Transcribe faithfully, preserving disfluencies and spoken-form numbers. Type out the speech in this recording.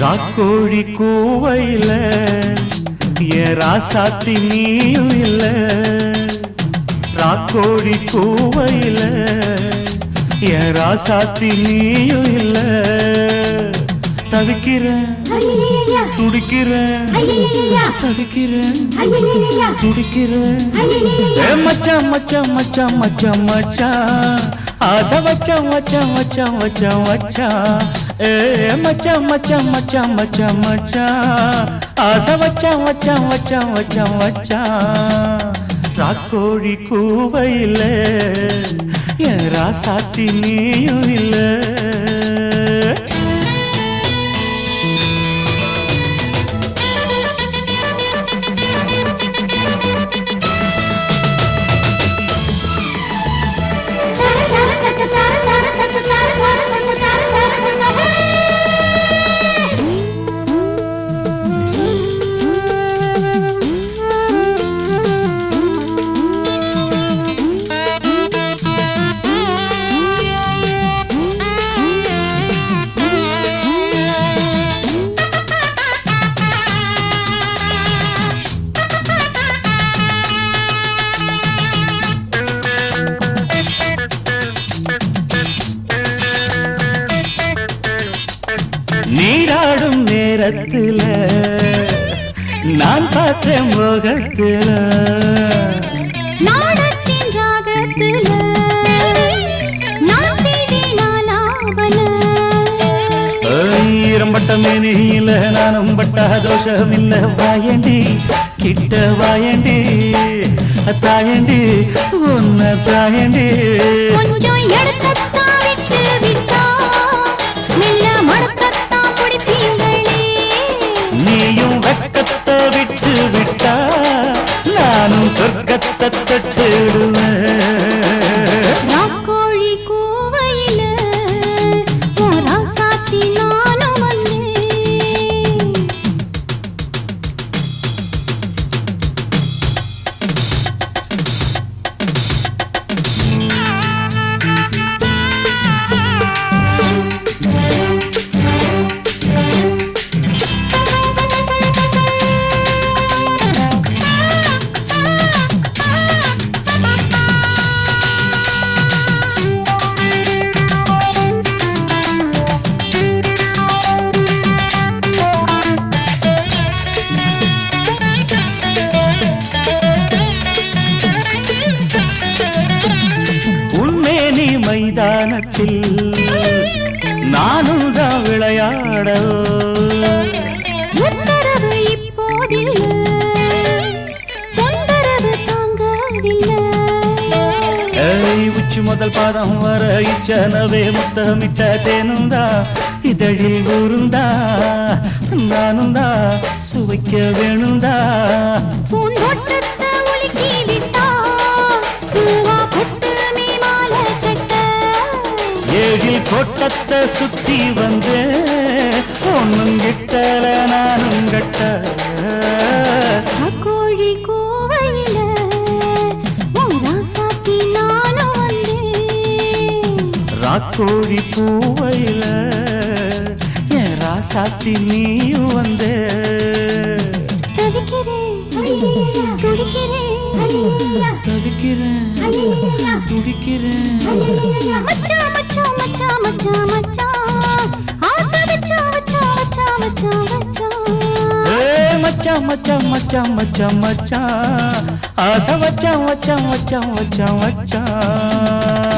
ராக்கோழி கூவையில என் ராசாத்தி நீயும் இல்ல. ராக்கோழி கூவையில என் ராசாத்தி நீயும் இல்ல. தவிக்கிறேன் துடிக்கிறேன் தவிக்கிறேன் துடிக்கிறேன். மச்சான் மச்சான் மச்சான் மச்சான் மச்சான் ஆசை வச்சான் வச்சான் வச்சான் வச்சான் வச்சான். ஏ மச்சான் மச்சான் மச்சான் மச்சான் மச்சான் ஆசை வச்சான் வச்சான் வச்சான் வச்சான் வச்சான். ராக்கோழி கூவையில என் ராசாத்தி நீயும் இல்ல. நீராடும் நேரத்துல நான் பார்த்தேன் முகத்துல நாடத்தின் ராகத்துல நான் செய்தேன் ஆலாபன. ஈரம்பட்ட மேனியில நானும் பட்ட தோஷம் இல்ல. வாயண்டி கிட்ட வாயண்டி தாயண்டி உன்ன தாயண்டி. கொஞ்சம் எடுத்தத்தா விட்டு விட்டா மெல்ல மடக்கத்தா பிடிப்பீங்களே. நீயும் வெக்கத்தை விட்டு விட்டா நானும் சொர்க்கத்தை தொட்டுடுவேன். ராக்கோழி கூவையில உன் ராசாத்தி நானும் வந்தேன். மைதானத்தில் நானும் தான் விளையாட. உத்தரவு இப்போதில்லை தொந்தரவு தாங்கவில்லை. உச்சி முதல் பாதம் வர இச்சனவே முத்தமிட்ட தேனுந்தா இதழில் ஊருந்தா நானும் தான் சுவைக்க வேணுந்தா. பூந்தோட்டத்தை ஒழுக்கி விட்டா பூவா பொட்டு மேமால கட்ட. ஏழில் கோட்டத்தை சுத்தி வந்து ஒன்னும் கிட்டல நானும் கட்ட. கோழி கூவையில உன் ராசாத்தி நானும் வந்தேன். ராக்கோழி பூவையில என் ராசாத்தி நீயும் வந்து. தவிக்கிறேன் துடிக்கிறேன் தவிக்கிறேன் துடிக்கிறேன். மச்சான் மச்சான் மச்சான் மச்சான் மச்சான் ஆசை வச்சான் வச்சான் வச்சான் வச்சான் வச்சான். ஏ மச்சான் மச்சான் மச்சான் மச்சான் மச்சான் ஆசை வச்சான் வச்சான் வச்சான் வச்சான் வச்சான்.